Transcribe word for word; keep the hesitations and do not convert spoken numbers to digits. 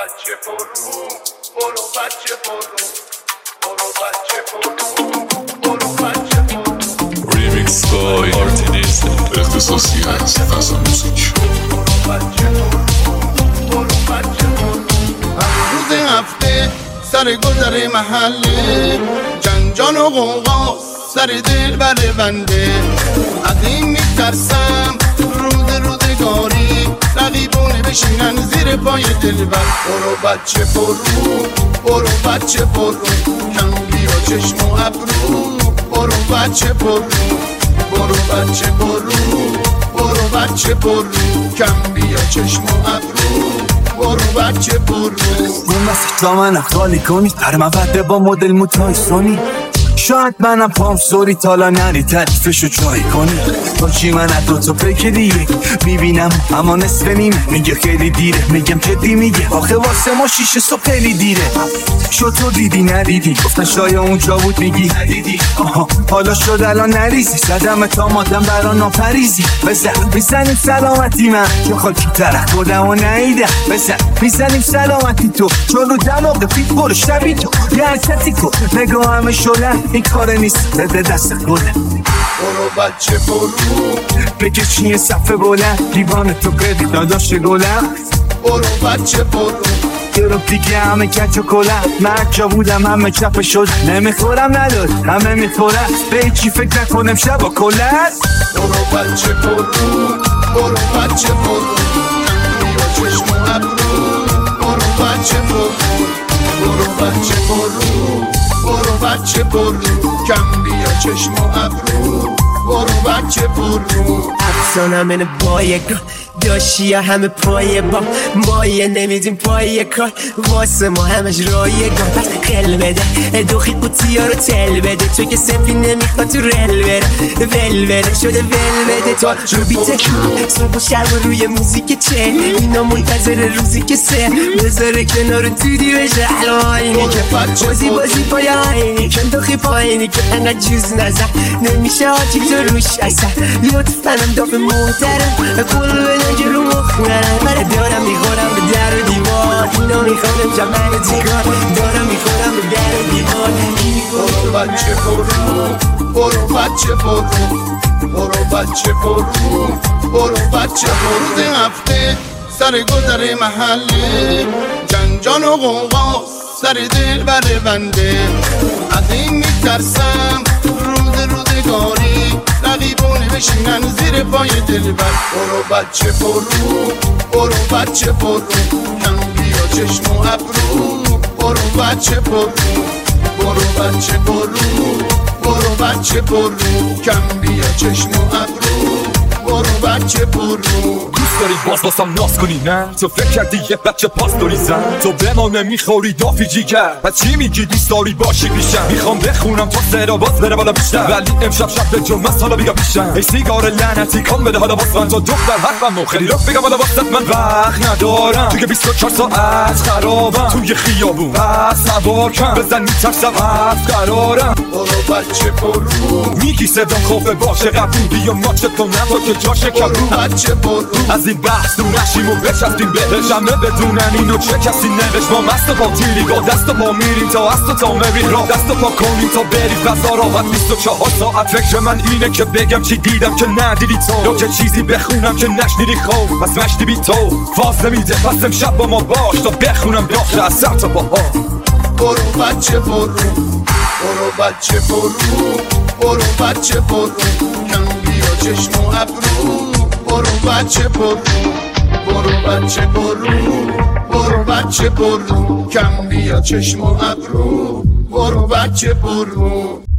بچه پررو برو بچه پررو برو بچه پررو برو بچه پررو ریمیکس بای آرتینیست اختصاصی از فضا موسیک برو بچه پررو برو بچه پررو روز هفته سر گذر محله جنجان و غوغا سر دل بر بنده از این میترسم روز روزگاری رقیبونه بشینن زیر پای دلبر. برو بچه پررو برو بچه پررو کم بیا چشم و ابرو برو بچه پررو برو بچه پررو برو بچه پررو کم بیا چشم و ابرو برو بچه پررو اون وسط تا منم خالی کنی پر مبده با مدل موتای سونی شاید منم پام سوری تالا نری تعریفشو جایی کنی تو چی من از دوتا پیک دیگه میبینم اما نصف نیمه میگه خیلی دیره میگم جدی میگه آخه واسه ما شیشه صبح خیلی دیره شد تو دیدی ندیدی گفتن شاید اونجا بود میگی ندیدی آها حالا شد الان نریزی زدم تا مادم برا ناپریزی بزن میزنیم سلامتی من که خاکی طرح خودم و نیدم بزن میزنیم سلامتی تو چون رو دماغ پیت برو شبی تو یه حرکتی کن نگاه همه شلن این کار نیست بده دست خودم. برو بچه پررو بگه چیه صفحه بلند دیوان تو قدی داداش گلم برو بچه پررو یه رو دیگه همه کچ و کلم من جا بودم همه چپه شد نمیخورم نداد همه میخورم به چی فکر نکنم شبا کلت. برو بچه پررو برو بچه پررو بیا چشم و ابرو برو بچه پررو برو بچه پررو برو بچه پررو کم بیا چشم و ابرو برو بچه پررو افسانم اینه بایه کار داشتی همه پایه با مایه نمیدیم پایه کار واسه ما همش رایه گار پس خل بده دوخی قوطی ها رو تل بده تو که سفی نمیخواد تو رل بره ول بره شده ول بده تو رو بیته صبح و شب و روی موزیک چه اینا منتظر روزی که سه بذاره کنار تودی بشه حلوانی که بازی بازی پایانی کن دوخی پایینی که انقدر جوز نزن نمیشه آجی تو روش اصلا لطفا هم دافه محترم کل بده جلو مخنرم من دارم میخورم به در و دیوار اینا میخورم جمعه تیکار دارم میخورم به در و دیوار برو بچه پررو برو بچه پررو برو بچه پررو برو بچه پررو روز هفته سر گذر محله جنجان و غوغا سر دل بر بنده از این میترسم روز روزگاری رقیبونه بشینن زیر پای دلبر. برو بچه پررو برو بچه پررو کم بیا چشم و ابرو برو بچه پررو برو بچه پررو برو بچه پررو کم بیا چشم و ابرو برو بچه پررو دوست داری باز باسم ناز کنی نه تو فکر کردی یه بچه پاستوری زن تو به ما نمیخوری دافی جیگر پس چی میگی دوست داری باشی پیشم میخوام بخونم تا سرا باز بره بالا بیشتر ولی امشب شب به جمعه حالا بگم پیشم ای سیگار لعنتی کام بده حالا واسه من تو دختر حرفم خیلی رفت بگم حالا واسه من وقت ندارم توی بیست و چهار ساعت خرابم توی خیابون بس سوار کن بزن میترسم از قرارم. برو بچه پررو میگی صدام خوفه باشه قبول بیا ماچت کنم با که جاشه کبرو بچه پررو از این بحث دو نشیم و بچستیم بهش همه بدونن اینو چه کسی نوشت ما مست و پاتیلی با دست و پا میریم تا است و تا میریم را دست و پا کنیم تا بری فضا راحت بیست و چهار ساعت فکر من اینه که بگم چی دیدم که ندیدی تو یا که چیزی بخونم که نشنیدی خوب پس مشتی بی تو فاز نمیده پس امشب با ما باش تا بخونم داخل از سر تا باها. برو بچه پررو برو بچه پررو برو بچه پررو کم بیا چشم و ابرو برو بچه پررو برو بچه پررو برو بچه پررو کم بیا چشم و ابرو برو بچه پررو.